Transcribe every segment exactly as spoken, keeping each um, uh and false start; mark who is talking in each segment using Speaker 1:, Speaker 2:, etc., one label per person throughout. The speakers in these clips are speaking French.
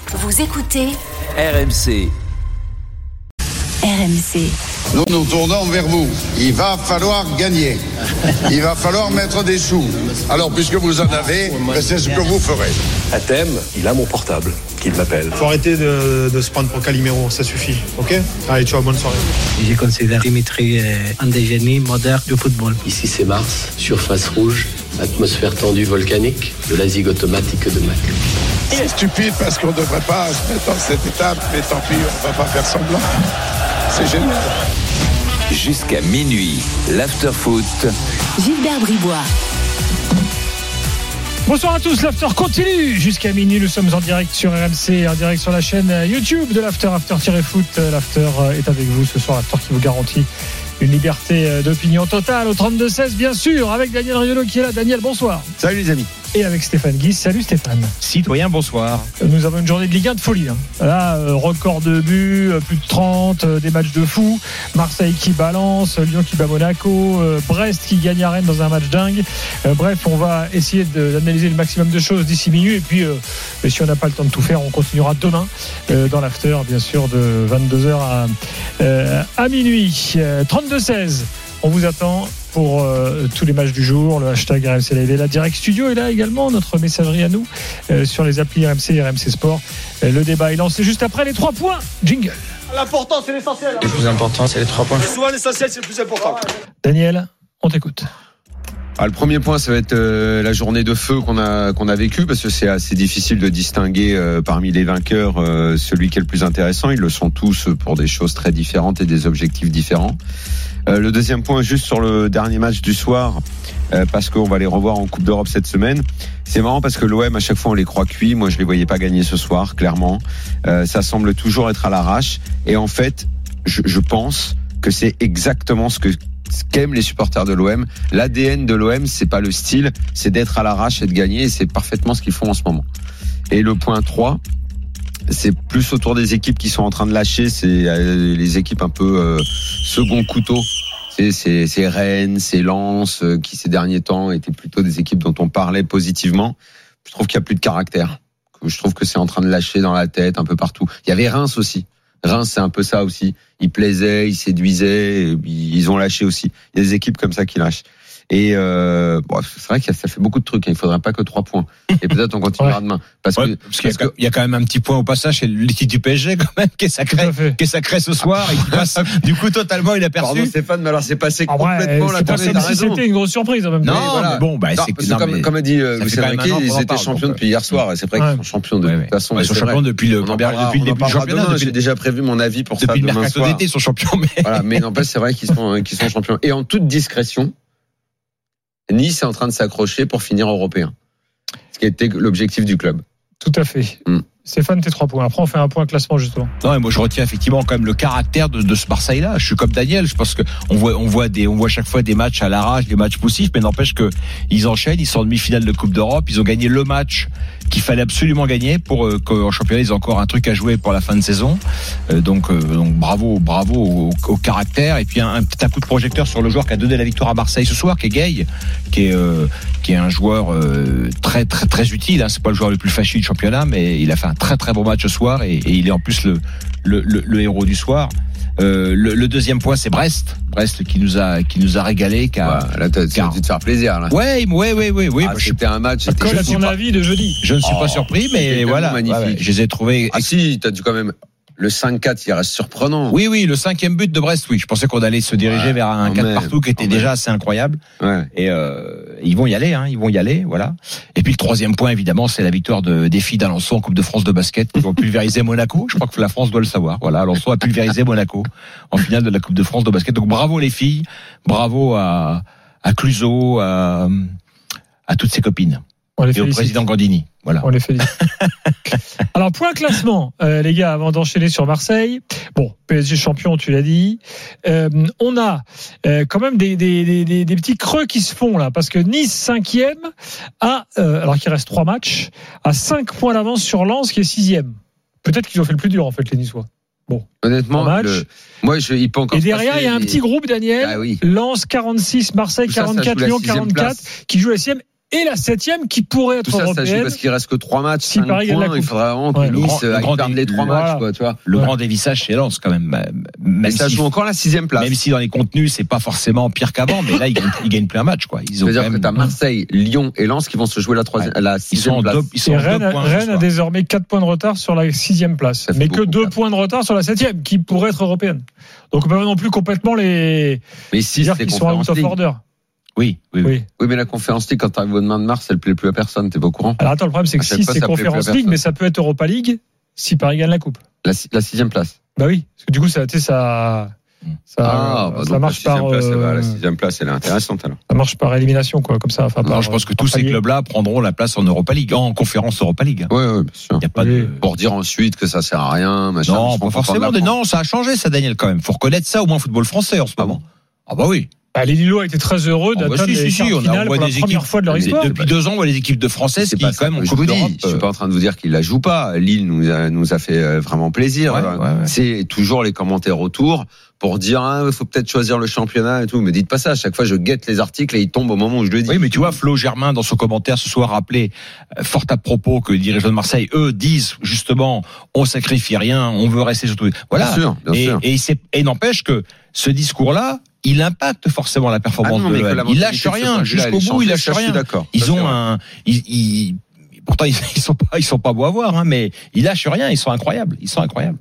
Speaker 1: Vous écoutez
Speaker 2: R M C.
Speaker 1: R M C.
Speaker 3: Nous nous tournons vers vous. Il va falloir gagner. Il va falloir mettre des sous. Alors, puisque vous en avez, c'est ce que vous ferez.
Speaker 4: À thème, il a mon portable, qu'il m'appelle.
Speaker 5: Faut arrêter de, de se prendre pour Calimero, ça suffit, ok ? Allez, ciao, bonne soirée.
Speaker 6: Je considère Dimitri un des génies modernes du football.
Speaker 4: Ici c'est Mars, surface rouge, atmosphère tendue volcanique, de la zig automatique de Mac.
Speaker 3: C'est stupide parce qu'on ne devrait pas se mettre dans cette étape, mais tant pis, on ne va pas faire semblant. C'est génial.
Speaker 2: Jusqu'à minuit, l'after-foot.
Speaker 1: Gilbert Bribois.
Speaker 7: Bonsoir à tous, l'After continue jusqu'à minuit. Nous sommes en direct sur R M C, en direct sur la chaîne YouTube de l'After, After-Foot. L'After est avec vous ce soir, l'After qui vous garantit une liberté d'opinion totale au trente-deux seize, bien sûr, avec Daniel Riolo qui est là. Daniel, bonsoir.
Speaker 8: Salut les amis.
Speaker 7: Et avec Stéphane Guis. Salut Stéphane.
Speaker 8: Citoyen, bonsoir.
Speaker 7: Nous avons une journée de Ligue un de folie. Hein. Là, euh, record de buts, euh, plus de trente, euh, des matchs de fou. Marseille qui balance, Lyon qui bat Monaco, euh, Brest qui gagne à Rennes dans un match dingue. Euh, bref, on va essayer de, d'analyser le maximum de choses d'ici minuit. Et puis, euh, et si on n'a pas le temps de tout faire, on continuera demain euh, dans l'After, bien sûr, de vingt-deux heures à, euh, à minuit. Euh, trente-deux seize. On vous attend pour euh, tous les matchs du jour, le hashtag R M C Live est là, Direct Studio est là également, notre messagerie à nous euh, sur les applis R M C et R M C Sport. Euh, le débat est lancé juste après les trois points. Jingle.
Speaker 9: L'important, c'est l'essentiel.
Speaker 6: Le plus important, c'est les trois points.
Speaker 9: Souvent, l'essentiel, c'est le plus important.
Speaker 7: Daniel, on t'écoute.
Speaker 8: Ah, le premier point, ça va être euh, la journée de feu qu'on a qu'on a vécue, parce que c'est assez difficile de distinguer euh, parmi les vainqueurs euh, celui qui est le plus intéressant. Ils le sont tous pour des choses très différentes et des objectifs différents. Euh, le deuxième point, juste sur le dernier match du soir, euh, parce qu'on va les revoir en Coupe d'Europe cette semaine. C'est marrant parce que l'O M, à chaque fois, on les croit cuits. Moi, je les voyais pas gagner ce soir, clairement. Euh, ça semble toujours être à l'arrache. Et en fait, je, je pense que c'est exactement ce que ce qu'aiment les supporters de l'O M. L'A D N de l'O M, c'est pas le style, c'est d'être à l'arrache et de gagner. Et c'est parfaitement ce qu'ils font en ce moment. Et le point trois, c'est plus autour des équipes qui sont en train de lâcher. C'est les équipes un peu euh, second couteau. C'est, c'est, c'est Rennes, c'est Lens, euh, qui ces derniers temps étaient plutôt des équipes dont on parlait positivement. Je trouve qu'il y a plus de caractère. Je trouve que c'est en train de lâcher dans la tête un peu partout. Il y avait Reims aussi. Reims, c'est un peu ça aussi. Ils plaisaient, ils séduisaient, ils ont lâché aussi. Il y a des équipes comme ça qui lâchent. Et euh, bon, c'est vrai que ça fait beaucoup de trucs. Il ne faudrait pas que trois points. Et peut-être on continuera ouais. demain. Parce,
Speaker 10: ouais,
Speaker 8: que,
Speaker 10: parce,
Speaker 8: parce
Speaker 10: qu'il y, que... y a quand même un petit point au passage. C'est l'équipe du P S G quand même qui est sacré, qui est sacré ce soir et qui passe du coup totalement inaperçu.
Speaker 8: Pardon Stéphane, mais alors c'est passé
Speaker 7: ah ouais,
Speaker 8: complètement
Speaker 7: la tête. Si c'était une grosse surprise en même temps.
Speaker 10: Non, mais, voilà. mais bon, bah,
Speaker 8: non,
Speaker 10: c'est
Speaker 8: que, non, comme, mais comme a dit euh, Lucien Riquet, ils étaient
Speaker 10: parle,
Speaker 8: champions donc, depuis hier soir. C'est vrai ouais. qu'ils sont champions de toute façon.
Speaker 10: Ils sont champions depuis le début du championnat.
Speaker 8: J'ai déjà prévu mon avis pour ça
Speaker 10: depuis
Speaker 8: demain soir.
Speaker 10: Depuis le mercato d'été, ils sont champions.
Speaker 8: Voilà, mais n'empêche, c'est vrai qu'ils sont qu'ils sont champions. Et en toute discrétion, Nice est en train de s'accrocher pour finir européen. Ce qui était l'objectif du club.
Speaker 7: Tout à fait. Mm. Stéphane, tes trois points. Après, on fait un point classement, justement.
Speaker 10: Non, et moi, je retiens effectivement quand même le caractère de, de ce Marseille-là. Je suis comme Daniel. Je pense que on voit, on voit des, on voit chaque fois des matchs à l'arrache, des matchs poussifs, mais n'empêche que ils enchaînent. Ils sont en demi-finale de Coupe d'Europe. Ils ont gagné le match qu'il fallait absolument gagner pour euh, qu'en championnat, ils ont encore un truc à jouer pour la fin de saison. Euh, donc, euh, donc, bravo, bravo au, au caractère. Et puis, un, un petit coup de projecteur sur le joueur qui a donné la victoire à Marseille ce soir, qui est Gueye, qui est, euh, qui est un joueur euh, très, très, très utile. Hein. C'est pas le joueur le plus flashy du championnat, mais il a fait un très, très bon match ce soir et, et il est en plus le, le, le, le héros du soir. Euh, le, le deuxième point, c'est Brest. Brest qui nous a, qui nous a régalé. Qui a,
Speaker 8: ouais, là, t'as, t'as dû te faire plaisir, là.
Speaker 10: Ouais, ouais, ouais, ouais, ouais.
Speaker 8: Ah, c'était un match.
Speaker 7: C'était Quel est ton avis de jeudi?
Speaker 10: Je ne suis oh, pas surpris, mais voilà.
Speaker 8: Magnifique.
Speaker 10: Ouais, ouais, je les ai trouvés.
Speaker 8: Ah si, t'as dû quand même. Le cinq quatre, il reste surprenant.
Speaker 10: Oui, oui, le cinquième but de Brest, oui. Je pensais qu'on allait se diriger ouais, vers un quatre partout qui était déjà même. assez incroyable.
Speaker 8: Ouais.
Speaker 10: Et euh, ils vont y aller, hein, ils vont y aller, voilà. Et puis le troisième point, évidemment, c'est la victoire de, des filles d'Alençon en Coupe de France de basket. Ils ont pulvérisé Monaco. Je crois que la France doit le savoir. Voilà, Alençon a pulvérisé Monaco en finale de la Coupe de France de basket. Donc bravo les filles, bravo à, à Cluzo, à, à toutes ses copines. Et au président Gandini. Voilà.
Speaker 7: On les félicite. Alors, point classement, euh, les gars, avant d'enchaîner sur Marseille. Bon, P S G champion, tu l'as dit. Euh, on a euh, quand même des, des, des, des petits creux qui se font là, parce que Nice cinquième a, euh, alors qu'il reste trois matchs, a cinq points d'avance sur Lens qui est sixième. Peut-être qu'ils ont fait le plus dur en fait les Niçois. Bon,
Speaker 8: honnêtement, le... moi je il peut encore.
Speaker 7: Et derrière il y a un
Speaker 8: les...
Speaker 7: petit groupe, Daniel.
Speaker 8: Ah oui.
Speaker 7: Lens quarante-six, Marseille quarante-quatre, Lyon quarante-quatre, qui joue la sixième. et la septième qui pourrait être
Speaker 8: tout ça,
Speaker 7: européenne.
Speaker 8: ça joue parce qu'il reste que trois matchs,
Speaker 7: Si
Speaker 8: cinq
Speaker 7: Paris gagne la
Speaker 8: points. Il
Speaker 7: coupe.
Speaker 8: faudra vraiment que
Speaker 7: Ouais,
Speaker 10: le
Speaker 8: Nice
Speaker 10: grand- le
Speaker 8: aille
Speaker 10: grand
Speaker 8: perdre
Speaker 10: dé-
Speaker 8: les trois
Speaker 7: voilà.
Speaker 8: matchs, quoi, tu vois.
Speaker 10: Le
Speaker 7: Ouais.
Speaker 10: grand dévissage chez Lens quand même. Même
Speaker 8: Mais ça
Speaker 10: si,
Speaker 8: joue encore la sixième place.
Speaker 10: même si dans les contenus c'est pas forcément pire qu'avant, mais là ils gagnent, ils gagnent plein match quoi. Ils ont
Speaker 8: C'est-à-dire
Speaker 10: quand
Speaker 8: que
Speaker 10: même-
Speaker 8: t'as Marseille, Lyon et Lens qui vont se jouer la troisième, la
Speaker 10: ils sont
Speaker 8: sixième
Speaker 10: en
Speaker 8: place.
Speaker 10: deux, ils sont
Speaker 7: Et
Speaker 10: en
Speaker 7: Rennes,
Speaker 10: deux points. ce
Speaker 7: Rennes a
Speaker 10: soir.
Speaker 7: désormais quatre points de retard sur la sixième place,
Speaker 8: Ça fait
Speaker 7: mais que
Speaker 8: beaucoup,
Speaker 7: deux
Speaker 8: ça.
Speaker 7: points de retard sur la septième, qui pourrait être européenne. Donc on peut pas non plus complètement les
Speaker 8: Mais si
Speaker 7: dire
Speaker 8: c'est
Speaker 7: qu'ils sont out
Speaker 8: Conférence
Speaker 7: of
Speaker 8: League.
Speaker 7: order.
Speaker 10: Oui, oui, oui.
Speaker 7: Oui.
Speaker 8: Oui, mais la Conférence League, quand t'arrives au demain de mars, elle plaît plus à personne. T'es pas au courant?
Speaker 7: Alors attends, le problème c'est que
Speaker 8: À chaque
Speaker 7: si
Speaker 8: fois,
Speaker 7: c'est
Speaker 8: ça plaît plus à
Speaker 7: Conférence League,
Speaker 8: personne.
Speaker 7: mais ça peut être Europa League si Paris gagne la coupe.
Speaker 8: La, la sixième place.
Speaker 7: Bah oui, parce que du coup ça, tu sais, ça, ça,
Speaker 8: Ah, bah
Speaker 7: ça
Speaker 8: donc
Speaker 7: marche
Speaker 8: la
Speaker 7: par,
Speaker 8: sixième place, elle va- la
Speaker 7: euh,
Speaker 8: sixième place, elle est intéressante alors.
Speaker 7: ça marche par élimination quoi, comme ça. Enfin,
Speaker 10: Non,
Speaker 7: par-
Speaker 10: je pense que
Speaker 7: par
Speaker 10: tous ces
Speaker 7: palier.
Speaker 10: clubs-là prendront la place en Europa League, en conférence Europa League.
Speaker 8: Ouais, ouais, bien sûr.
Speaker 10: Il y a pas
Speaker 7: Oui.
Speaker 10: de.
Speaker 8: Pour dire ensuite que ça sert à rien, machin.
Speaker 10: Non,
Speaker 8: je
Speaker 10: pas
Speaker 8: comprends
Speaker 10: forcément.
Speaker 8: de la
Speaker 10: Non, ça a changé, ça, Daniel, quand même. Faut reconnaître ça au moins football français en ce moment. Ah bah oui.
Speaker 7: Bah, les Lillois étaient très heureux
Speaker 10: Ah bah
Speaker 7: d'atteindre
Speaker 10: si,
Speaker 7: les
Speaker 10: si,
Speaker 7: quarts
Speaker 10: si,
Speaker 7: de
Speaker 10: on a-
Speaker 7: finale
Speaker 10: on voit
Speaker 7: pour la
Speaker 10: des
Speaker 7: première
Speaker 10: équipes-
Speaker 7: fois de leur
Speaker 8: mais
Speaker 7: histoire.
Speaker 10: Depuis deux ans, on voit les équipes de françaises
Speaker 8: C'est
Speaker 10: qui,
Speaker 8: pas
Speaker 10: quand
Speaker 8: ça
Speaker 10: même, en
Speaker 8: que je
Speaker 10: Coupe
Speaker 8: vous dis.
Speaker 10: d'Europe.
Speaker 8: Je suis pas en train de vous dire qu'il la joue pas. Lille nous a, nous a fait euh, vraiment plaisir.
Speaker 10: Ouais, ouais, ouais.
Speaker 8: C'est toujours les commentaires autour pour dire il ah, faut peut-être choisir le championnat et tout. Me dites pas ça. À chaque fois, je guette les articles et ils tombent au moment où je le dis.
Speaker 10: Oui, mais tu vois, Flo Germain, dans son commentaire ce soir, rappelé euh, fort à propos que les dirigeants de Marseille, eux, disent justement, on sacrifie rien, on veut rester surtout. Voilà.
Speaker 8: Bien sûr, bien
Speaker 10: et,
Speaker 8: sûr.
Speaker 10: et, c'est, et n'empêche que ce discours-là, il impacte forcément la performance
Speaker 8: Ah non,
Speaker 10: de
Speaker 8: mais que
Speaker 10: l'O M.
Speaker 8: la
Speaker 10: Il lâche
Speaker 8: mentalité de ce
Speaker 10: rien.
Speaker 8: point de vue-là,
Speaker 10: Jusqu'au
Speaker 8: elle est
Speaker 10: bout, il
Speaker 8: changée,
Speaker 10: lâche
Speaker 8: ça, je suis
Speaker 10: rien.
Speaker 8: d'accord.
Speaker 10: Ils
Speaker 8: Ça,
Speaker 10: ont
Speaker 8: c'est vrai.
Speaker 10: un, ils, ils, pourtant, ils, ils sont pas, ils sont pas beaux à voir, hein, mais ils lâchent rien, ils sont incroyables. Ils sont incroyables.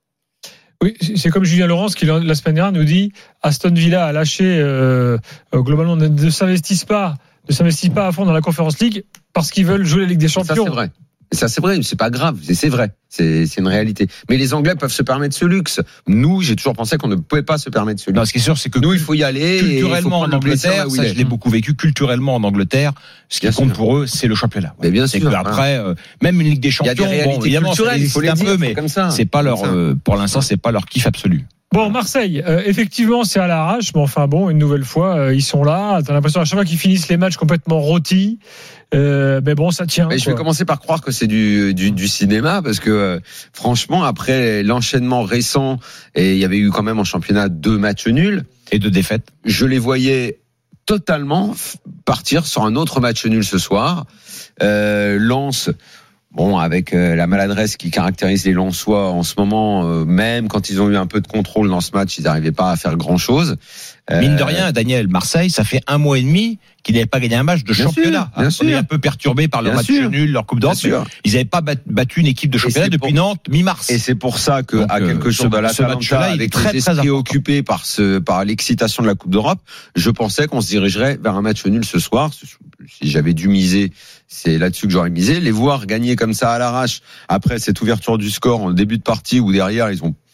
Speaker 7: Oui, c'est comme Julien Laurence qui la semaine dernière nous dit Aston Villa a lâché euh, euh, globalement ne, ne s'investissent pas, ne s'investit pas à fond dans la Conférence League parce qu'ils veulent jouer la Ligue des
Speaker 8: Ça,
Speaker 7: Champions.
Speaker 8: c'est vrai. Ça, c'est vrai, c'est pas grave, c'est c'est vrai, c'est c'est une réalité. Mais les Anglais peuvent se permettre ce luxe. Nous, j'ai toujours pensé qu'on ne pouvait pas se permettre ce luxe.
Speaker 10: Non, ce qui est sûr, c'est que
Speaker 8: Nous, il faut y aller. et il faut
Speaker 10: culturellement en
Speaker 8: prendre le plaisir
Speaker 10: Angleterre,
Speaker 8: là où il
Speaker 10: ça
Speaker 8: est.
Speaker 10: je l'ai beaucoup vécu, culturellement en Angleterre, ce qui
Speaker 8: Bien
Speaker 10: compte
Speaker 8: sûr.
Speaker 10: pour eux, c'est le championnat.
Speaker 8: Mais bien
Speaker 10: C'est
Speaker 8: sûr,
Speaker 10: que après, euh, même une Ligue des
Speaker 8: Il y
Speaker 10: Champions,
Speaker 8: a des
Speaker 10: bon,
Speaker 8: réalités
Speaker 10: évidemment,
Speaker 8: culturelles,
Speaker 10: ça
Speaker 8: il faut les
Speaker 10: existe un
Speaker 8: dire,
Speaker 10: peu, mais
Speaker 8: comme ça.
Speaker 10: c'est pas leur,
Speaker 8: Comme ça.
Speaker 10: euh, pour l'instant, c'est pas leur kiff absolu.
Speaker 7: Bon, Marseille, euh, effectivement, c'est à l'arrache, mais enfin bon, une nouvelle fois, euh, ils sont là. T'as l'impression à chaque fois qu'ils finissent les matchs complètement rôtis. Euh, mais bon, ça tient.
Speaker 8: Mais je
Speaker 7: quoi.
Speaker 8: vais commencer par croire que c'est du, du, du cinéma parce que euh, franchement, après l'enchaînement récent, et il y avait eu quand même en championnat deux matchs nuls,
Speaker 10: Et de défaite.
Speaker 8: je les voyais totalement f- partir sur un autre match nul ce soir. Euh, Lens, bon, avec euh, la maladresse qui caractérise les Lensois en ce moment, euh, même quand ils ont eu un peu de contrôle dans ce match, ils n'arrivaient pas à faire grand-chose. Euh,
Speaker 10: Mine de rien, Daniel, Marseille, ça fait un mois et demi qu'ils n'avaient pas gagné un match de
Speaker 8: Bien
Speaker 10: championnat.
Speaker 8: sûr, bien
Speaker 10: On
Speaker 8: sûr.
Speaker 10: est un peu perturbé par le
Speaker 8: Bien
Speaker 10: match
Speaker 8: sûr.
Speaker 10: nul, leur Coupe d'Europe.
Speaker 8: Bien sûr.
Speaker 10: Ils n'avaient pas bat- battu une équipe de championnat
Speaker 8: c'est
Speaker 10: depuis
Speaker 8: pour-
Speaker 10: Nantes mi-mars.
Speaker 8: Et c'est pour ça que,
Speaker 10: Donc,
Speaker 8: à quelques
Speaker 10: euh,
Speaker 8: jours
Speaker 10: ce-
Speaker 8: de
Speaker 10: ce
Speaker 8: l'Atalanta,
Speaker 10: match-là, il est
Speaker 8: avec
Speaker 10: très,
Speaker 8: les
Speaker 10: très
Speaker 8: esprits
Speaker 10: important.
Speaker 8: occupés par ce, par l'excitation de la Coupe d'Europe, je pensais qu'on se dirigerait vers un match nul ce soir. Si j'avais dû miser, c'est là-dessus que j'aurais misé. Les voir gagner comme ça à l'arrache, après cette ouverture du score en début de partie où derrière ils ont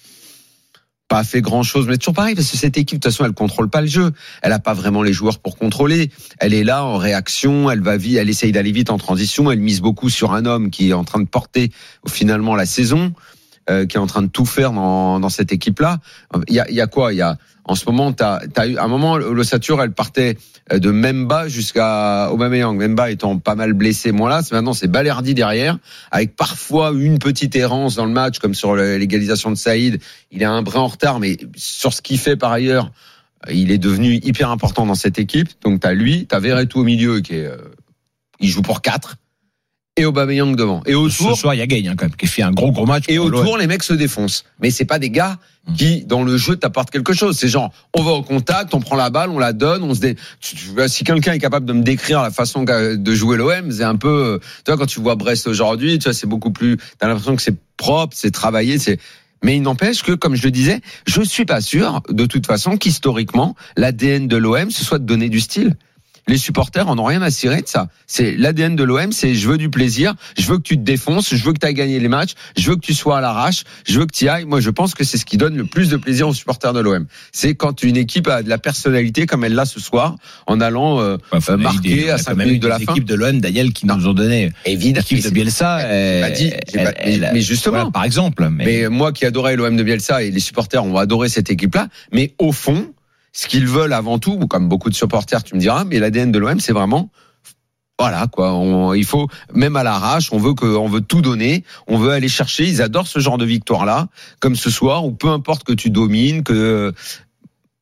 Speaker 8: pas fait grand chose, mais toujours pareil, parce que cette équipe, de toute façon, elle contrôle pas le jeu. Elle a pas vraiment les joueurs pour contrôler. Elle est là en réaction, elle va vite, elle essaye d'aller vite en transition, elle mise beaucoup sur un homme qui est en train de porter finalement la saison, euh, qui est en train de tout faire dans, dans cette équipe-là. Il y a, il y a quoi? Il y a, en ce moment, t'as, t'as eu, à un moment, l'ossature, elle partait de Memba jusqu'à Aubameyang. Memba étant pas mal blessé, moi là, c'est maintenant, c'est Balerdi derrière, avec parfois une petite errance dans le match, comme sur l'égalisation de Saïd. Il est un brin en retard, mais sur ce qu'il fait par ailleurs, il est devenu hyper important dans cette équipe. Donc t'as lui, t'as Verretou au milieu, qui est, euh, il joue pour quatre. Et Aubameyang devant. Et autour,
Speaker 10: Ce soir, il y a Gagne, hein, quand même, qui fait un gros, gros match.
Speaker 8: et
Speaker 10: pour l'O M.
Speaker 8: autour, les mecs se défoncent. Mais c'est pas des gars qui, dans le jeu, t'apportent quelque chose. C'est genre, on va au contact, on prend la balle, on la donne, on se dé... tu- tu- Si quelqu'un est capable de me décrire la façon de jouer l'O M, c'est un peu, tu vois, quand tu vois Brest aujourd'hui, tu vois, c'est beaucoup plus, t'as l'impression que c'est propre, c'est travaillé, c'est, mais il n'empêche que, comme je le disais, je suis pas sûr, de toute façon, qu'historiquement, l'A D N de l'O M, ce soit de donner du style. Les supporters en ont rien à cirer de ça. C'est l'A D N de l'O M, c'est je veux du plaisir, je veux que tu te défonces, je veux que tu ailles gagner les matchs, je veux que tu sois à l'arrache, je veux que tu y ailles. Moi, je pense que c'est ce qui donne le plus de plaisir aux supporters de l'O M. C'est quand une équipe a de la personnalité comme elle l'a ce soir, en allant euh,
Speaker 10: Enfin,
Speaker 8: euh,
Speaker 10: on a
Speaker 8: marquer
Speaker 10: des- on a
Speaker 8: à
Speaker 10: quand
Speaker 8: cinq
Speaker 10: même
Speaker 8: minutes
Speaker 10: eu
Speaker 8: de la
Speaker 10: des
Speaker 8: fin.
Speaker 10: équipes de l'O M, Daniel, qui
Speaker 8: Non.
Speaker 10: nous ont donné.
Speaker 8: Évidemment.
Speaker 10: L'équipe de Bielsa,
Speaker 8: j'ai
Speaker 10: elle-
Speaker 8: pas dit, j'ai pas-
Speaker 10: elle-
Speaker 8: mais- mais justement.
Speaker 10: voilà, par exemple. Mais,
Speaker 8: Mais moi qui adorais l'O M de Bielsa et les supporters ont adoré cette équipe-là, mais au fond, ce qu'ils veulent avant tout, comme beaucoup de supporters, tu me diras, mais l'A D N de l'O M, c'est vraiment, voilà quoi. On, il faut même à l'arrache, on veut que, on veut tout donner, on veut aller chercher. Ils adorent ce genre de victoire-là, comme ce soir, où peu importe que tu domines, que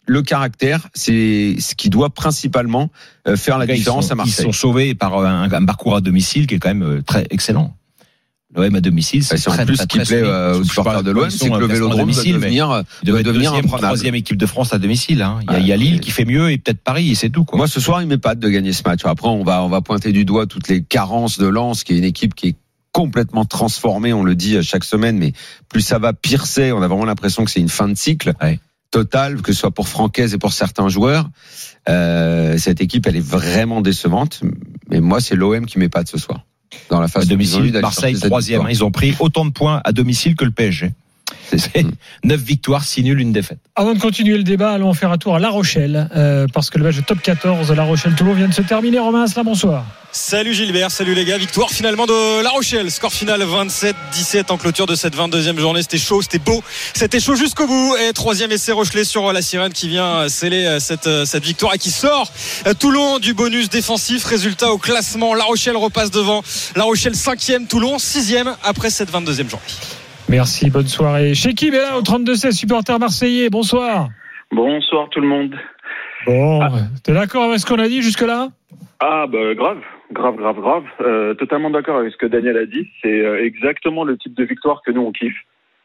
Speaker 8: le caractère, c'est ce qui doit principalement faire la différence
Speaker 10: sont,
Speaker 8: à Marseille.
Speaker 10: Ils sont sauvés par un, un parcours à domicile qui est quand même très excellent. L'O M à domicile, c'est,
Speaker 8: c'est
Speaker 10: très,
Speaker 8: en plus
Speaker 10: très,
Speaker 8: ce qui
Speaker 10: très
Speaker 8: plaît euh, aux supporters de l'O M, c'est que le Vélodrome doit devenir, doit devenir imprenable.
Speaker 10: Troisième équipe de France à domicile. Hein. Il y a, il y a Lille qui fait mieux et peut-être Paris et c'est tout. Quoi.
Speaker 8: Moi, ce soir, il m'épate de gagner ce match. Après, on va on va pointer du doigt toutes les carences de Lens, qui est une équipe qui est complètement transformée. On le dit chaque semaine, mais plus ça va, pire c'est. On a vraiment l'impression que c'est une fin de cycle. Ouais. Totale, que ce soit pour Francaise et pour certains joueurs. Euh, cette équipe, elle est vraiment décevante. Mais moi, c'est l'O M qui m'épate ce soir. Dans la phase
Speaker 10: à domicile, Marseille troisième. Ils ont pris autant de points à domicile que le P S G. C'est neuf victoires, six nuls, une défaite.
Speaker 7: Avant de continuer le débat, allons faire un tour à La Rochelle, euh, parce que le match de top quatorze de La Rochelle-Toulon vient de se terminer. Romain Asselin, bonsoir.
Speaker 11: Salut Gilbert, salut les gars. Victoire finalement de La Rochelle. Score final vingt-sept dix-sept en clôture de cette vingt-deuxième journée. C'était chaud, c'était beau, c'était chaud jusqu'au bout. Et troisième essai Rochelais sur la Sirène qui vient sceller cette, cette victoire et qui sort Toulon du bonus défensif. Résultat au classement, La Rochelle repasse devant. La Rochelle cinquième, Toulon sixième après cette vingt-deuxième journée.
Speaker 7: Merci, bonne soirée. Chekib est là au trente-deux seize, supporter marseillais. Bonsoir.
Speaker 12: Bonsoir tout le monde.
Speaker 7: Bon, ah. T'es d'accord avec ce qu'on a dit jusque-là ?
Speaker 12: Ah bah grave, grave, grave, grave. Euh, totalement d'accord avec ce que Daniel a dit. C'est exactement le type de victoire que nous on kiffe.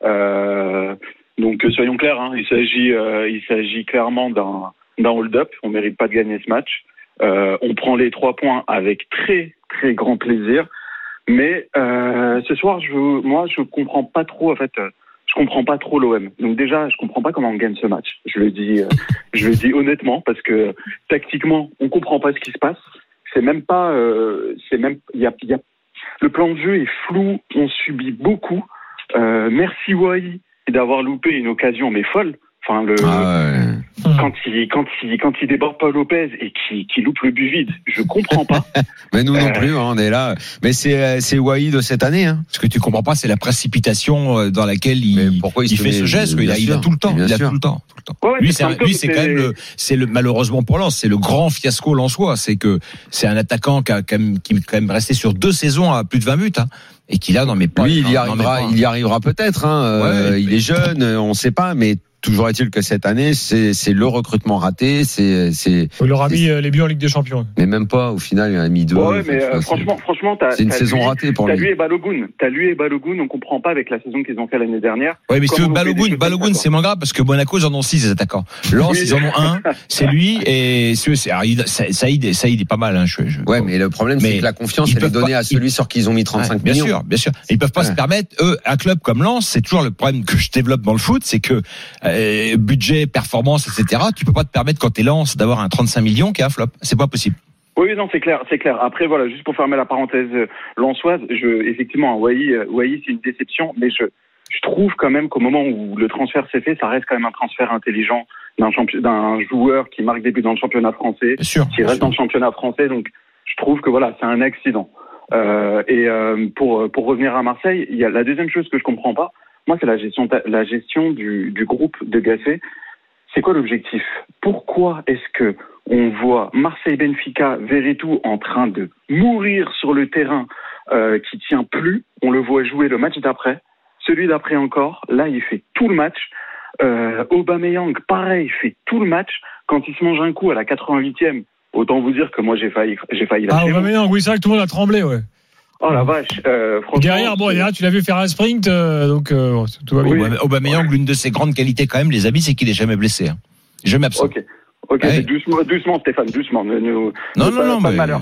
Speaker 12: Euh, donc soyons clairs, hein, il s'agit, euh, il s'agit clairement d'un, d'un hold-up. On mérite pas de gagner ce match. Euh, on prend les trois points avec très, très grand plaisir. Mais euh, ce soir, je, moi, je comprends pas trop. En fait, je comprends pas trop l'O M. Donc déjà, je comprends pas comment on gagne ce match. Je le dis, euh, je le dis honnêtement, parce que tactiquement, on comprend pas ce qui se passe. C'est même pas, euh, c'est même, il y a, y a, le plan de jeu est flou. On subit beaucoup. Euh, merci Wai d'avoir loupé une occasion, mais folle. Enfin, le, ah ouais. quand il, quand il, quand il déborde Paul Lopez et qui, qui loupe le but vide, je comprends pas.
Speaker 8: Mais nous non euh... plus, hein, on est là. Mais c'est, c'est Wai de cette année, hein.
Speaker 10: Ce que tu comprends pas, c'est la précipitation dans laquelle il, pourquoi il, il fait met, ce geste. Il a, il a tout le temps. Il a tout le temps. Tout le temps. Ouais, lui, c'est, c'est, lui, c'est quand même le, c'est le, malheureusement pour Lens, c'est le grand fiasco lensois. C'est que c'est un attaquant qui a quand même, qui est quand même resté sur deux saisons à plus de vingt buts, hein. Et qu'il a dans mes pas.
Speaker 8: Lui, il y arrivera, il y arrivera peut-être, hein. Ouais, euh, il est jeune, on sait pas, mais toujours est-il que cette année, c'est, c'est le recrutement raté, c'est, c'est.
Speaker 7: Il leur a mis les buts en Ligue des Champions.
Speaker 8: Mais même pas, au final, il en a mis deux.
Speaker 12: Ouais, mais euh, franchement, c'est, franchement, t'as.
Speaker 8: C'est une
Speaker 12: t'as
Speaker 8: saison
Speaker 12: lui,
Speaker 8: ratée pour
Speaker 12: t'as
Speaker 8: lui.
Speaker 12: T'as lui et Balogun. T'as lui et Balogun, on comprend pas avec la saison qu'ils ont fait l'année dernière.
Speaker 10: Ouais, mais si tu veux, Balogun, Balogun, c'est moins grave parce que Monaco, ils en ont six, les attaquants. Lens, oui. Ils en ont un. C'est lui et, c'est, alors, Saïd, Saïd est pas mal, hein, je, je,
Speaker 8: ouais, mais le problème, mais c'est que la confiance, elle est donnée à celui sur qui ils ont mis trente-cinq
Speaker 10: ouais, bien
Speaker 8: millions.
Speaker 10: Bien sûr, bien sûr. Ils peuvent pas ouais. se permettre, eux, un club comme Lens, c'est toujours le problème que je développe dans le foot, c'est que, euh, budget, performance, et cetera. Tu peux pas te permettre quand t'es Lens d'avoir un trente-cinq millions qui est un flop. C'est pas possible.
Speaker 12: Oui, non, c'est clair, c'est clair. Après, voilà, juste pour fermer la parenthèse lensoise, je, effectivement, Wai, Wai, c'est une déception, mais je, je trouve quand même qu'au moment où le transfert s'est fait, ça reste quand même un transfert intelligent d'un, champi- d'un joueur qui marque des buts dans le championnat français, bien sûr, qui reste sûr. dans le championnat français. Donc, je trouve que voilà, c'est un accident. Euh, et euh, pour pour revenir à Marseille, il y a la deuxième chose que je comprends pas. Moi, c'est la gestion, la gestion du, du groupe de Gasset. C'est quoi l'objectif ? Pourquoi est-ce que on voit Marseille-Benfica, Veretout en train de mourir sur le terrain, euh, qui tient plus ? On le voit jouer le match d'après, celui d'après encore. Là, il fait tout le match. Euh, Aubameyang, pareil, il fait tout le match. Quand il se mange un coup à la quatre-vingt-huitième, autant vous dire que moi j'ai failli, j'ai failli lâcher.
Speaker 7: Ah, Aubameyang, oui, c'est vrai que tout le monde a tremblé, ouais.
Speaker 12: Oh la vache, euh, franchement.
Speaker 7: Derrière, bon, derrière, tu l'as vu faire un sprint, euh, donc euh, tout va bien.
Speaker 10: Oui. Aubameyang, l'une de ses grandes qualités quand même, les amis, c'est qu'il est jamais blessé, hein. Jamais absent.
Speaker 12: Ok, ok, ouais. doucement, doucement, Stéphane, doucement. Ne, ne,
Speaker 10: non, ne non, pas, non, pas mais.
Speaker 12: Malheur.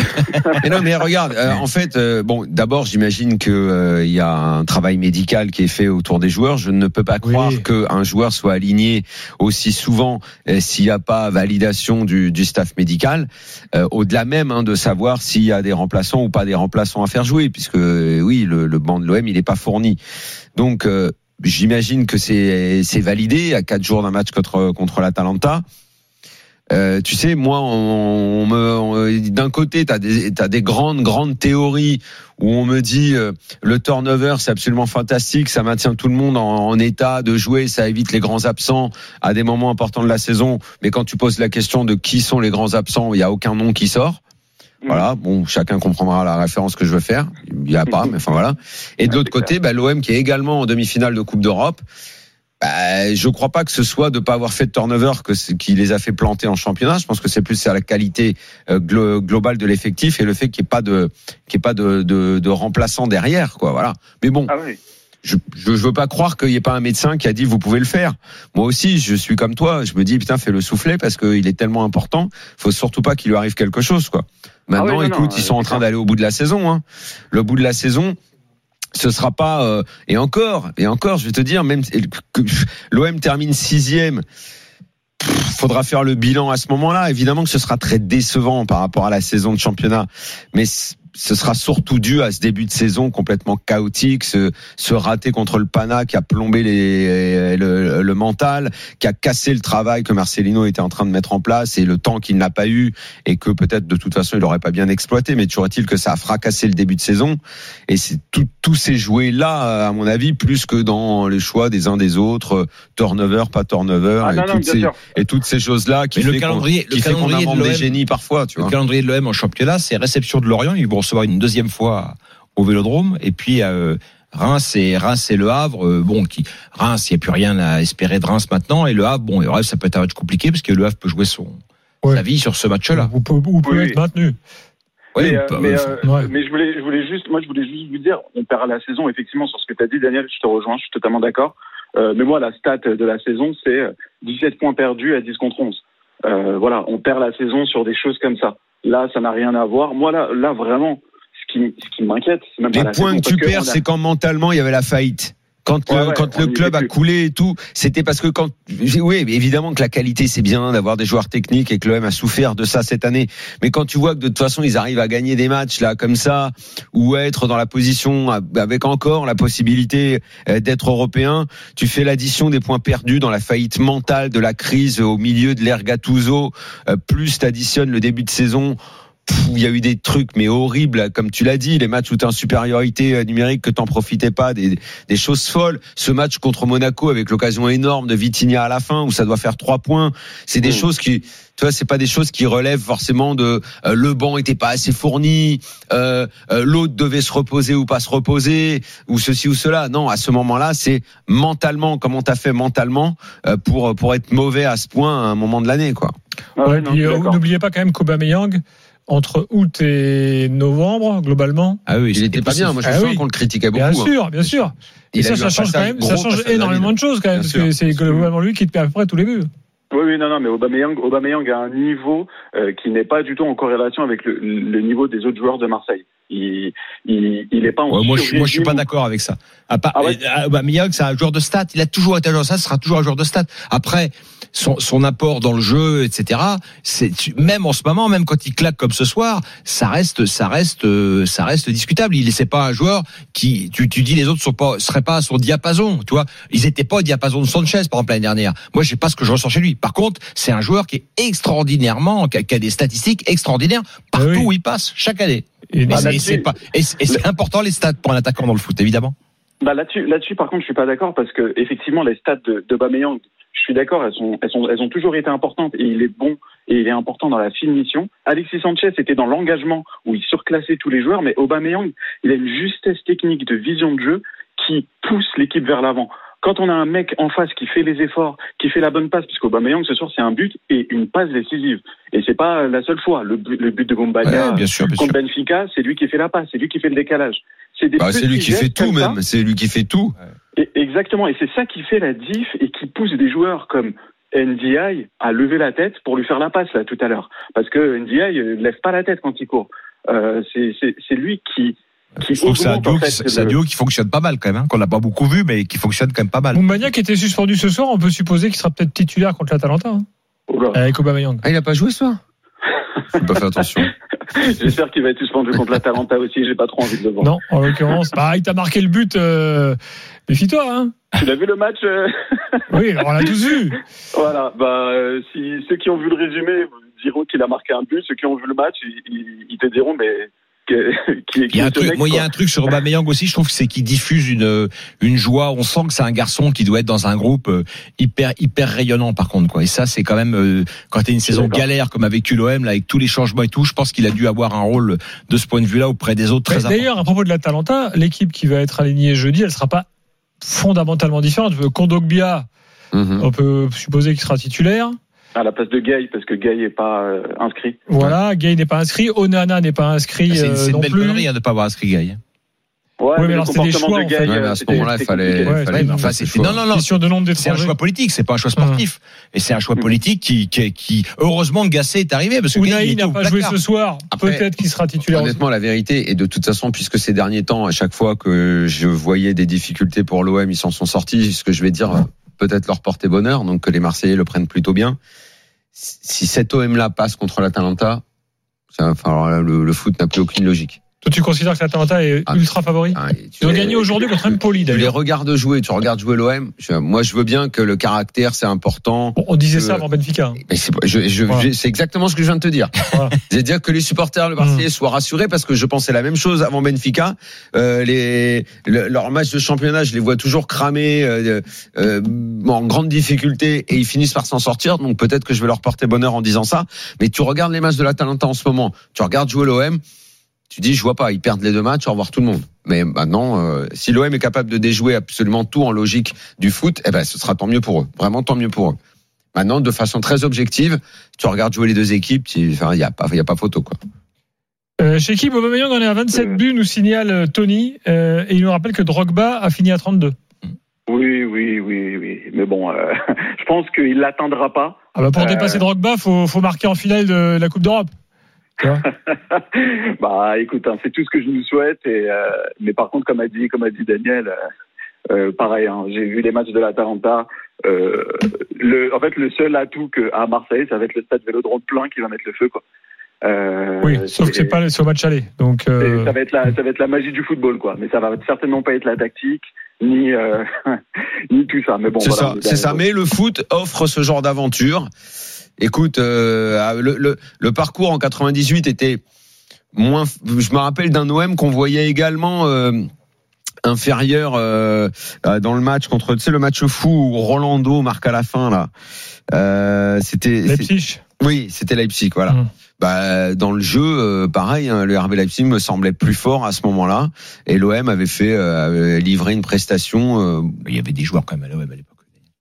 Speaker 8: mais non, mais regarde, euh, en fait, euh, bon, d'abord, j'imagine que euh, il y a un travail médical qui est fait autour des joueurs. Je ne peux pas croire oui. qu'un joueur soit aligné aussi souvent euh, s'il n'y a pas validation du, du staff médical. Euh, au-delà même hein, de savoir s'il y a des remplaçants ou pas des remplaçants à faire jouer, puisque euh, oui, le, le banc de l'O M il n'est pas fourni. Donc, euh, j'imagine que c'est, c'est validé à quatre jours d'un match contre contre l'Atalanta. Euh, tu sais, moi, on, on me, on, d'un côté, t'as des, t'as des grandes, grandes théories où on me dit euh, le turnover, c'est absolument fantastique, ça maintient tout le monde en, en état de jouer, ça évite les grands absents à des moments importants de la saison. Mais quand tu poses la question de qui sont les grands absents, il y a aucun nom qui sort. Voilà, bon, chacun comprendra la référence que je veux faire. Il y a pas, mais enfin voilà. Et de l'autre côté, bah, l'O M qui est également en demi-finale de Coupe d'Europe. Bah, je crois pas que ce soit de pas avoir fait de turnover que c'est, qui les a fait planter en championnat. Je pense que c'est plus à la qualité euh, glo- globale de l'effectif et le fait qu'il n'y ait pas de qu'il n'y ait pas de, de, de remplaçant derrière, quoi. Voilà. Mais bon.
Speaker 12: Ah oui.
Speaker 8: Je, je veux pas croire qu'il n'y ait pas un médecin qui a dit vous pouvez le faire. Moi aussi, je suis comme toi. Je me dis putain, fais-le souffler parce qu'il est tellement important. Faut surtout pas qu'il lui arrive quelque chose, quoi. Maintenant, ah oui, non, écoute, non, ils sont en train d'aller au bout de la saison. Hein. Le bout de la saison. Ce sera pas euh, et encore et encore je vais te dire même que l'O M termine sixième, faudra faire le bilan à ce moment-là. Évidemment que ce sera très décevant par rapport à la saison de championnat, mais ce sera surtout dû à ce début de saison complètement chaotique, ce, ce raté contre le Pana qui a plombé les, le, le mental, qui a cassé le travail que Marcelino était en train de mettre en place et le temps qu'il n'a pas eu et que peut-être de toute façon il n'aurait pas bien exploité. Mais toujours est-il que ça a fracassé le début de saison et c'est tout, tout s'est joué là, à mon avis, plus que dans les choix des uns des autres, turnover, pas turnover
Speaker 12: ah,
Speaker 8: et,
Speaker 12: non,
Speaker 8: toutes
Speaker 12: non,
Speaker 8: ces, et toutes ces choses-là qui
Speaker 10: mais
Speaker 8: fait
Speaker 10: le calendrier,
Speaker 8: qu'on, qui
Speaker 10: le
Speaker 8: fait qu'on invente des génies parfois. Tu
Speaker 10: le
Speaker 8: vois.
Speaker 10: calendrier de l'O M en championnat, c'est réception de Lorient. Ils vont recevoir une deuxième fois au Vélodrome et puis euh, Reims et Reims et Le Havre. Euh, bon, qui Reims, il n'y a plus rien à espérer de Reims maintenant et Le Havre, bon, le Havre, ça peut être un match compliqué parce que Le Havre peut jouer son
Speaker 7: ouais.
Speaker 10: sa vie sur ce match-là.
Speaker 7: Ou peut, ou peut
Speaker 12: oui,
Speaker 7: être maintenu.
Speaker 12: Ouais, mais,
Speaker 10: euh,
Speaker 12: euh, mais, euh, ouais. mais je voulais, je voulais juste, moi, je voulais juste vous dire, on perd la saison effectivement sur ce que tu as dit, Daniel. Je te rejoins, je suis totalement d'accord. Euh, mais moi, la stat de la saison, c'est dix-sept points perdus à dix contre onze. Euh, voilà, on perd la saison sur des choses comme ça. Là, ça n'a rien à voir. Moi, là, là vraiment, ce qui, ce qui m'inquiète, c'est même
Speaker 8: les
Speaker 12: pas la
Speaker 8: points
Speaker 12: saison,
Speaker 8: que tu perds,
Speaker 12: que a...
Speaker 8: c'est quand mentalement il y avait la faillite. Quand,
Speaker 12: ouais,
Speaker 8: le,
Speaker 12: ouais,
Speaker 8: quand le club a coulé et tout, c'était parce que quand, oui, évidemment que la qualité c'est bien d'avoir des joueurs techniques et que l'O M a souffert de ça cette année. Mais quand tu vois que de toute façon ils arrivent à gagner des matchs là comme ça, ou être dans la position avec encore la possibilité d'être européen, tu fais l'addition des points perdus dans la faillite mentale de la crise au milieu de l'ère Gattuso, plus t'additionnes le début de saison. Il y a eu des trucs mais horribles, comme tu l'as dit, les matchs où tu es en supériorité numérique que t'en profitais pas, des, des choses folles. Ce match contre Monaco avec l'occasion énorme de Vitinha à la fin où ça doit faire trois points, c'est des mmh. choses qui, tu vois, c'est pas des choses qui relèvent forcément de euh, le banc était pas assez fourni, euh, euh, l'autre devait se reposer ou pas se reposer ou ceci ou cela. Non, à ce moment-là, c'est mentalement, comment t'as fait mentalement euh, pour pour être mauvais à ce point à un moment de l'année, quoi.
Speaker 7: Ah ouais, non, puis, euh, n'oubliez pas quand même qu'Aubameyang, entre août et novembre, globalement.
Speaker 8: Ah oui, il était pas bien. Moi, je me
Speaker 7: ah
Speaker 8: souviens
Speaker 7: oui.
Speaker 8: qu'on le critiquait beaucoup.
Speaker 7: Bien sûr, bien sûr. Et ça, ça change quand même, ça change énormément de choses quand même, parce que c'est globalement lui qui te perd à peu près tous les buts.
Speaker 12: Oui, oui, non, non, mais Aubameyang, Aubameyang a un niveau euh, qui n'est pas du tout en corrélation avec le, le niveau des autres joueurs de Marseille. Il, il, il est pas en
Speaker 10: ouais, moi, je, moi, je suis pas d'accord avec ça. À part, ah ouais. Aubameyang, c'est un joueur de stats. Il a toujours été un joueur de stats. Ce sera toujours un joueur de stats. Après, son, son apport dans le jeu, et cetera. C'est même en ce moment, même quand il claque comme ce soir, ça reste, ça reste, ça reste discutable. Il c'est pas un joueur qui, tu, tu dis les autres sont pas, seraient pas à son diapason. Tu vois, ils étaient pas au diapason de Sanchez par exemple l'année dernière. Moi, je sais pas ce que je ressens chez lui. Par contre, c'est un joueur qui est extraordinairement, qui a, qui a des statistiques extraordinaires partout oui. où il passe chaque année. Et, bah, et c'est pas, et c'est, et c'est important les stats pour un attaquant dans le foot, évidemment.
Speaker 12: Bah là-dessus, là-dessus, par contre, je suis pas d'accord parce que effectivement, les stats de, de Aubameyang, je suis d'accord, elles sont, elles sont, elles ont toujours été importantes et il est bon et il est important dans la finition. Alexis Sanchez était dans l'engagement où il surclassait tous les joueurs, mais Aubameyang, il a une justesse technique de vision de jeu qui pousse l'équipe vers l'avant. Quand on a un mec en face qui fait les efforts, qui fait la bonne passe, puisque Aubameyang ce soir c'est un but et une passe décisive, et c'est pas la seule fois. Le but, le but de Bombadia
Speaker 8: ouais,
Speaker 12: contre Benfica, c'est lui qui fait la passe, c'est lui qui fait le décalage.
Speaker 8: C'est, des bah, c'est lui qui fait tout même, ça. c'est lui qui fait tout.
Speaker 12: Et exactement, et c'est ça qui fait la diff et qui pousse des joueurs comme N D I à lever la tête pour lui faire la passe là tout à l'heure, parce que N D I ne lève pas la tête quand il court. Euh, c'est, c'est, c'est lui qui Qui
Speaker 10: je trouve que c'est un duo, en fait, c'est un duo qui fonctionne pas mal quand même, hein, qu'on n'a pas beaucoup vu, mais qui fonctionne quand même pas mal.
Speaker 7: Moumbagna qui était suspendu ce soir, on peut supposer qu'il sera peut-être titulaire contre l'Atalanta. Hein, oh avec Aubameyang.
Speaker 8: Ah, il n'a pas joué ce soir. Faut pas faire attention.
Speaker 12: J'espère qu'il va être suspendu contre l'Atalanta aussi. J'ai pas trop envie de le voir.
Speaker 7: Non, en l'occurrence, bah, il t'a marqué le but. Euh... Méfie-toi, hein.
Speaker 12: Tu l'as vu le match euh...
Speaker 7: Oui, alors on l'a tous vu.
Speaker 12: Voilà, bah euh, si ceux qui ont vu le résumé diront qu'il a marqué un but, ceux qui ont vu le match, ils, ils, ils te diront mais. Qui, qui
Speaker 10: il y a un truc, moi, il y a un truc sur Aubameyang aussi, je trouve que c'est qu'il diffuse une une joie. On sent que c'est un garçon qui doit être dans un groupe hyper hyper rayonnant, par contre, quoi. Et ça, c'est quand même euh, quand t'as une saison D'accord. galère comme a vécu l'O M là, avec tous les changements et tout, je pense qu'il a dû avoir un rôle de ce point de vue-là auprès des autres très important.
Speaker 7: D'ailleurs, à propos de l'Atalanta, l'équipe qui va être alignée jeudi, elle sera pas fondamentalement différentes. Kondogbia, mmh. on peut supposer qu'il sera titulaire.
Speaker 12: À la place de Gay, parce que Gay n'est pas euh, inscrit.
Speaker 7: Voilà, Gay n'est pas inscrit. Onana n'est pas inscrit.
Speaker 10: C'est, c'est
Speaker 7: euh, non
Speaker 10: une belle
Speaker 7: plus.
Speaker 10: connerie hein, de ne pas avoir inscrit Gay.
Speaker 7: Ouais, ouais, mais alors c'est des choix. En fait.
Speaker 8: Ouais, mais à ce moment-là, il fallait.
Speaker 7: Ouais,
Speaker 8: fallait
Speaker 7: non,
Speaker 10: enfin, c'est, non, non, non.
Speaker 7: Question de nombre
Speaker 10: c'est un choix politique, c'est pas un choix sportif. Mmh. Et c'est un choix politique qui, qui, qui heureusement, Gassé est arrivé. Parce que
Speaker 7: Unai n'a pas joué ce soir.
Speaker 8: Après,
Speaker 7: peut-être qu'il sera titulaire.
Speaker 8: Honnêtement,
Speaker 7: aussi.
Speaker 8: la vérité, et de toute façon, puisque ces derniers temps, à chaque fois que je voyais des difficultés pour l'O M, ils s'en sont sortis. Ce que je vais dire, ouais. peut-être leur porter bonheur, donc que les Marseillais le prennent plutôt bien. Si cet O M-là passe contre l'Atalanta, ça, enfin, le, le foot n'a plus aucune logique.
Speaker 7: Toi, tu considères que l'Atalanta est ah, ultra favori ah, Ils ont gagné aujourd'hui contre Empoli, d'ailleurs.
Speaker 8: Tu les regardes jouer, tu regardes jouer l'O M. Je, moi, je veux bien que le caractère, c'est important.
Speaker 7: Bon, on disait
Speaker 8: que,
Speaker 7: ça avant Benfica.
Speaker 8: Mais c'est, je, je, voilà. c'est exactement ce que je viens de te dire. Voilà. C'est-à-dire que les supporters le Marseillais mmh. soient rassurés parce que je pensais la même chose avant Benfica. Euh, les, le, leurs matchs de championnat, je les vois toujours cramés, euh, euh, en grande difficulté, et ils finissent par s'en sortir. Donc peut-être que je vais leur porter bonheur en disant ça. Mais tu regardes les matchs de l'Atalanta en ce moment, tu regardes jouer l'O M. Tu dis, je vois pas, ils perdent les deux matchs, au revoir tout le monde. Mais maintenant, euh, si l'O M est capable de déjouer absolument tout en logique du foot, eh ben, ce sera tant mieux pour eux. Vraiment tant mieux pour eux. Maintenant, de façon très objective, tu regardes jouer les deux équipes, il enfin, y a pas, il y a pas photo, quoi.
Speaker 7: Euh, chez qui Aubameyang en est à vingt-sept buts, nous signale Tony, euh, et il nous rappelle que Drogba a fini à trente-deux.
Speaker 12: Oui, oui, oui, oui. Mais bon, euh, je pense qu'il l'atteindra pas.
Speaker 7: Ah bah pour euh... dépasser Drogba, faut, faut marquer en finale de la Coupe d'Europe.
Speaker 12: bah écoute, hein, c'est tout ce que je nous souhaite. Et, euh, mais par contre, comme a dit, comme a dit Daniel, euh, pareil. Hein, j'ai vu les matchs de l'Atalanta. Euh, le, en fait, le seul atout que à Marseille, ça va être le stade Vélodrome plein qui va mettre le feu, quoi. Euh,
Speaker 7: oui, sauf que c'est pas sur match aller. Donc euh...
Speaker 12: ça va être la, ça va être la magie du football, quoi. Mais ça va certainement pas être la tactique. Ni, euh, ni tout ça. Mais bon,
Speaker 8: c'est
Speaker 12: voilà,
Speaker 8: ça. C'est ça. Mais le foot offre ce genre d'aventure. Écoute, euh, le, le, le parcours en quatre-vingt-dix-huit était moins. Je me rappelle d'un O M qu'on voyait également euh, inférieur euh, dans le match contre, tu sais, le match fou où Rolando marque à la fin là. Euh, c'était.
Speaker 7: Leipzig.
Speaker 8: Oui, c'était Leipzig, voilà. Mmh. Bah, dans le jeu, euh, pareil, hein, le R B Leipzig me semblait plus fort à ce moment-là, et l'O M avait fait euh, avait livré une prestation. Euh,
Speaker 10: il y avait des joueurs quand même à l'O M à l'époque.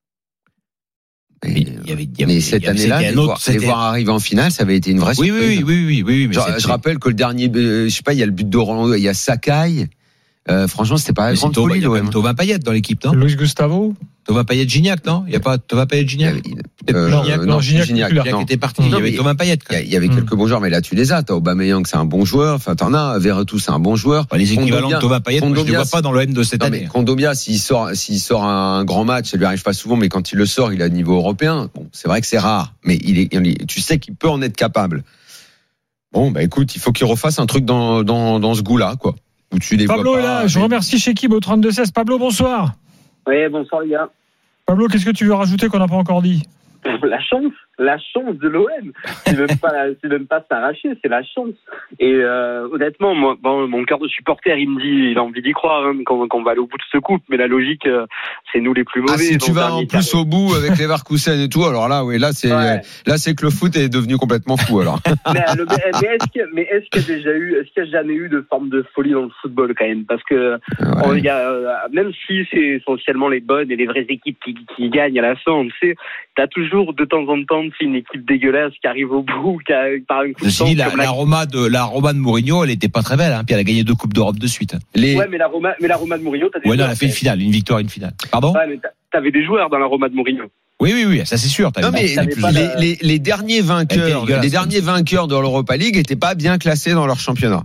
Speaker 8: Et, il y avait, il y avait, mais cette année-là, les, voir, les voir arriver en finale, ça avait été une vraie
Speaker 10: oui,
Speaker 8: surprise.
Speaker 10: Oui, oui, oui, oui, oui. Mais
Speaker 8: Genre, je rappelle que le dernier, euh, je sais pas, il y a le but de Rolando, il y a Sakai. Euh, franchement, c'était pas la grande folie, l'O M.
Speaker 10: Thomas Payet dans l'équipe, non?
Speaker 7: Luis Gustavo.
Speaker 10: Thomas Payet Gignac, non? Il y a pas Thomas Payet Gignac?
Speaker 8: Euh,
Speaker 7: non, Gignac, non, Gignac, Gignac,
Speaker 10: Gignac non. était parti. Non, il y avait Thomas Payet.
Speaker 8: Il y, il y avait quelques bons joueurs, mais là, tu les as. T'as Aubameyang, c'est un bon joueur. Enfin, t'en as. Verretou, c'est un bon joueur.
Speaker 10: Bah, les équivalents de Thomas Payet, moi, je les vois pas dans l'O M de cette
Speaker 8: non,
Speaker 10: année.
Speaker 8: Mais Kondogbia, s'il sort, s'il sort un grand match, ça lui arrive pas souvent, mais quand il le sort, il est à niveau européen. Bon, c'est vrai que c'est rare, mais il est, il est, tu sais qu'il peut en être capable. Bon, bah, écoute, il faut qu'il refasse un truc dans, dans, dans ce goût-là, quoi. Où tu les
Speaker 7: Pablo
Speaker 8: vois
Speaker 7: est là.
Speaker 8: pas,
Speaker 7: Je
Speaker 8: mais...
Speaker 7: remercie Chekib au trente-deux seize. Pablo, bonsoir.
Speaker 13: Oui, bonsoir les gars.
Speaker 7: Pablo, qu'est-ce que tu veux rajouter qu'on n'a pas encore dit?
Speaker 13: La chance, la chance de l'O M. C'est même pas, c'est même pas s'arracher, c'est la chance. Et euh, honnêtement, moi, bon, mon cœur de supporter, il me dit, il a envie d'y croire hein, qu'on, qu'on va aller au bout de ce couple. Mais la logique, euh, c'est nous les plus mauvais.
Speaker 8: Ah, si tu vas en plus carré. Au bout avec Leverkusen et tout, alors là, oui, là, c'est, ouais. là, c'est que le foot est devenu complètement fou, alors.
Speaker 13: mais, le, mais, est-ce qu'il, mais est-ce qu'il y a déjà eu, est-ce qu'il y a jamais eu de forme de folie dans le football quand même? Parce que ouais. on, y a, même si c'est essentiellement les bonnes et les vraies équipes qui, qui gagnent à la fin, on sait, t'as toujours de temps en temps une équipe dégueulasse qui arrive au bout, qui a, par une coupe
Speaker 10: de la, la, la Roma de la Roma de Mourinho, elle était pas très belle, hein, puis elle a gagné deux coupes d'Europe de suite.
Speaker 13: Les... Ouais, mais la Roma, mais la Roma de Mourinho, t'as des
Speaker 10: ouais, non, elle a fait une finale, une victoire, une finale. Pardon?
Speaker 13: Ouais, mais t'avais des joueurs dans la Roma de Mourinho.
Speaker 10: Oui, oui, oui, ça c'est sûr.
Speaker 8: Non, mais les, les, la... les, les derniers vainqueurs, les derniers vainqueurs de l'Europa League étaient pas bien classés dans leur championnat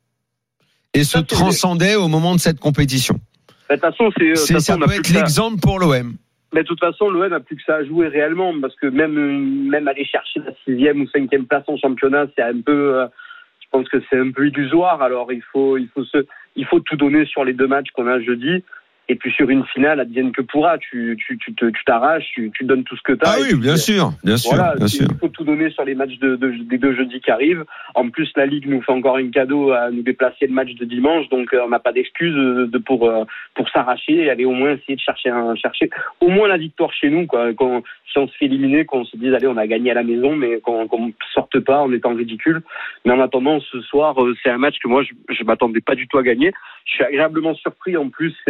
Speaker 8: et se transcendaient au moment de cette compétition.
Speaker 13: De toute façon, c'est,
Speaker 8: c'est ça peut être l'exemple pour l'O M.
Speaker 13: Mais de toute façon, l'O M n'a plus que ça à jouer réellement, parce que même même aller chercher la sixième ou cinquième place en championnat, c'est un peu, euh, je pense que c'est un peu illusoire. Alors il faut il faut se il faut tout donner sur les deux matchs qu'on a jeudi. Et puis sur une finale, advienne que pourra, tu tu tu te tu t'arraches, tu tu donnes tout ce que t'as.
Speaker 8: Ah oui, bien
Speaker 13: puis,
Speaker 8: sûr, bien sûr,
Speaker 13: voilà,
Speaker 8: bien sûr.
Speaker 13: Il faut tout donner sur les matchs de, de des deux jeudis qui arrivent. En plus, la Ligue nous fait encore un cadeau à nous déplacer le match de dimanche, donc euh, on n'a pas d'excuse de pour euh, pour s'arracher et aller au moins essayer de chercher un chercher au moins la victoire chez nous, quoi. Quand si on se fait éliminer, qu'on se dise allez on a gagné à la maison, mais qu'on qu'on sorte pas en étant ridicule. Mais en attendant, ce soir, euh, c'est un match que moi je je m'attendais pas du tout à gagner. Je suis agréablement surpris. En plus, c'est un joueur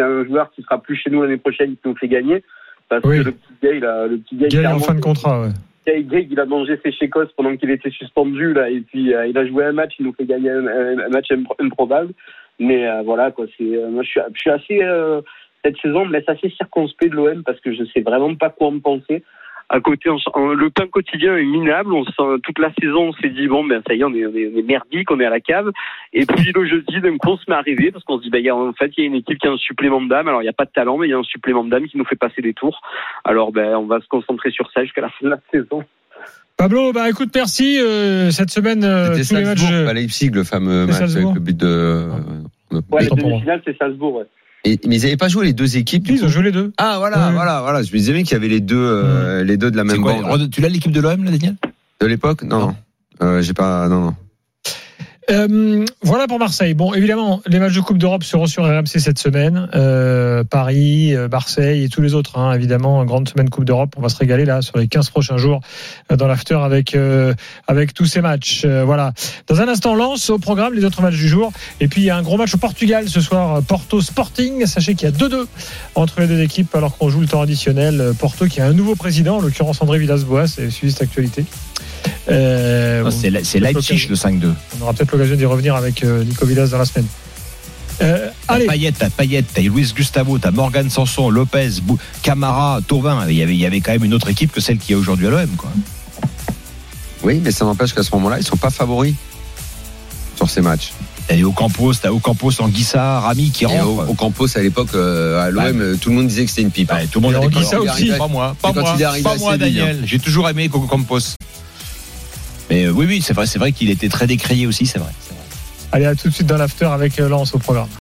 Speaker 13: j'espère qu'il sera plus chez nous l'année prochaine, qu'il nous fait gagner. Parce
Speaker 7: oui.
Speaker 13: que le petit gars, il a, le petit gars,
Speaker 7: il est en fin de contrat, ouais.
Speaker 13: Greg, il a mangé ses chécos pendant qu'il était suspendu là, et puis euh, il a joué un match, il nous fait gagner un, un match improbable. Mais euh, voilà quoi, c'est euh, moi je suis, je suis assez euh, cette saison me laisse assez circonspect de l'O M parce que je sais vraiment pas quoi en penser. À côté, on, on, le pain quotidien est minable. On sent, toute la saison, on s'est dit bon ben ça y est, on est, on est, on est merdique, on est à la cave. Et puis le jeudi, d'un coup, on se met à rêver parce qu'on se dit ben y a, en fait il y a une équipe qui a un supplément d'âme. Alors il y a pas de talent, mais il y a un supplément d'âme qui nous fait passer des tours. Alors ben on va se concentrer sur ça jusqu'à la fin de la saison.
Speaker 7: Pablo, bah écoute, merci. Euh, cette semaine, euh, tous
Speaker 8: Salzbourg,
Speaker 7: les matchs.
Speaker 8: À Leipzig, le fameux match
Speaker 7: Salzbourg.
Speaker 8: avec le but de. Euh,
Speaker 13: ouais, la demi-finale, c'est Salzbourg. Ouais.
Speaker 8: Et, mais ils n'avaient pas joué les deux équipes.
Speaker 7: Ils ont joué les deux.
Speaker 8: Ah voilà,
Speaker 7: ouais.
Speaker 8: voilà, voilà. Je me disais bien qu'il y avait les deux, euh, les deux de la même
Speaker 10: quoi,
Speaker 8: bande.
Speaker 10: Tu l'as l'équipe de l'O M là, Daniel?
Speaker 8: De l'époque, non, non. Euh, j'ai pas, non, non.
Speaker 7: Euh, voilà pour Marseille. Bon, évidemment, les matchs de Coupe d'Europe seront sur R M C cette semaine. Euh, Paris, Marseille et tous les autres. Hein, évidemment, grande semaine Coupe d'Europe. On va se régaler là sur les quinze prochains jours dans l'after avec euh, avec tous ces matchs. Euh, voilà. Dans un instant, Lens au programme, les autres matchs du jour. Et puis il y a un gros match au Portugal ce soir, Porto Sporting. Sachez qu'il y a deux deux entre les deux équipes alors qu'on joue le temps additionnel. Porto qui a un nouveau président, en l'occurrence André Villas-Boas. C'est suivi cette actualité. Euh,
Speaker 10: non, c'est, c'est Leipzig le cinq deux.
Speaker 7: On aura peut-être l'occasion d'y revenir avec euh, Nico Villas dans la semaine. Euh,
Speaker 10: t'as
Speaker 7: allez.
Speaker 10: Payet, t'as Payet, t'as Luis Gustavo, t'as Morgan Sanson, Lopez, Bou- Camara, Thauvin. Il y avait, il y avait quand même une autre équipe que celle qui est aujourd'hui à l'O M, quoi.
Speaker 8: Oui, mais ça n'empêche qu'à ce moment-là, ils sont pas favoris sur ces matchs.
Speaker 10: T'as Ocampos, t'as Ocampos, Anguissa, Rami qui rentre.
Speaker 8: Ocampos à l'époque euh, à l'O M, ouais. Tout le monde disait que c'était une pipe.
Speaker 10: Ouais, tout le monde
Speaker 7: a dit ça aussi.
Speaker 10: Pas moi, pas
Speaker 8: quand
Speaker 10: moi,
Speaker 8: il est arrivé
Speaker 10: pas
Speaker 8: à
Speaker 10: moi,
Speaker 8: Séville,
Speaker 10: Daniel.
Speaker 8: hein.
Speaker 10: J'ai toujours aimé Ocampos. Mais euh, oui, oui, c'est vrai, c'est vrai qu'il était très décrié aussi, c'est vrai. C'est vrai.
Speaker 7: Allez, à tout de suite dans l'after avec Lens au programme.